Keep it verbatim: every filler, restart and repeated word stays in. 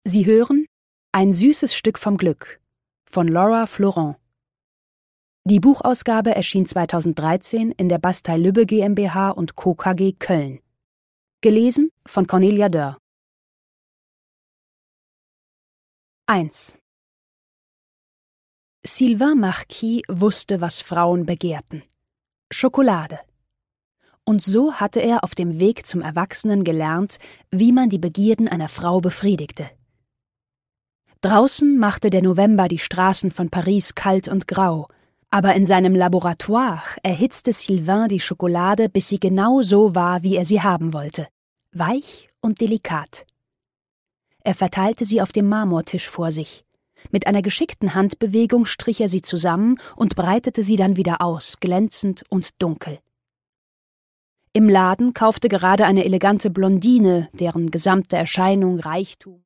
Sie hören Ein süßes Stück vom Glück von Laura Florent. Die Buchausgabe erschien zweitausenddreizehn in der Bastei-Lübbe GmbH und Co. K G Köln. Gelesen von Cornelia Dörr. eins. Sylvain Marquis wusste, was Frauen begehrten: Schokolade. Und so hatte er auf dem Weg zum Erwachsenen gelernt, wie man die Begierden einer Frau befriedigte. Draußen machte der November die Straßen von Paris kalt und grau, aber in seinem Laboratoire erhitzte Sylvain die Schokolade, bis sie genau so war, wie er sie haben wollte: weich und delikat. Er verteilte sie auf dem Marmortisch vor sich. Mit einer geschickten Handbewegung strich er sie zusammen und breitete sie dann wieder aus, glänzend und dunkel. Im Laden kaufte gerade eine elegante Blondine, deren gesamte Erscheinung Reichtum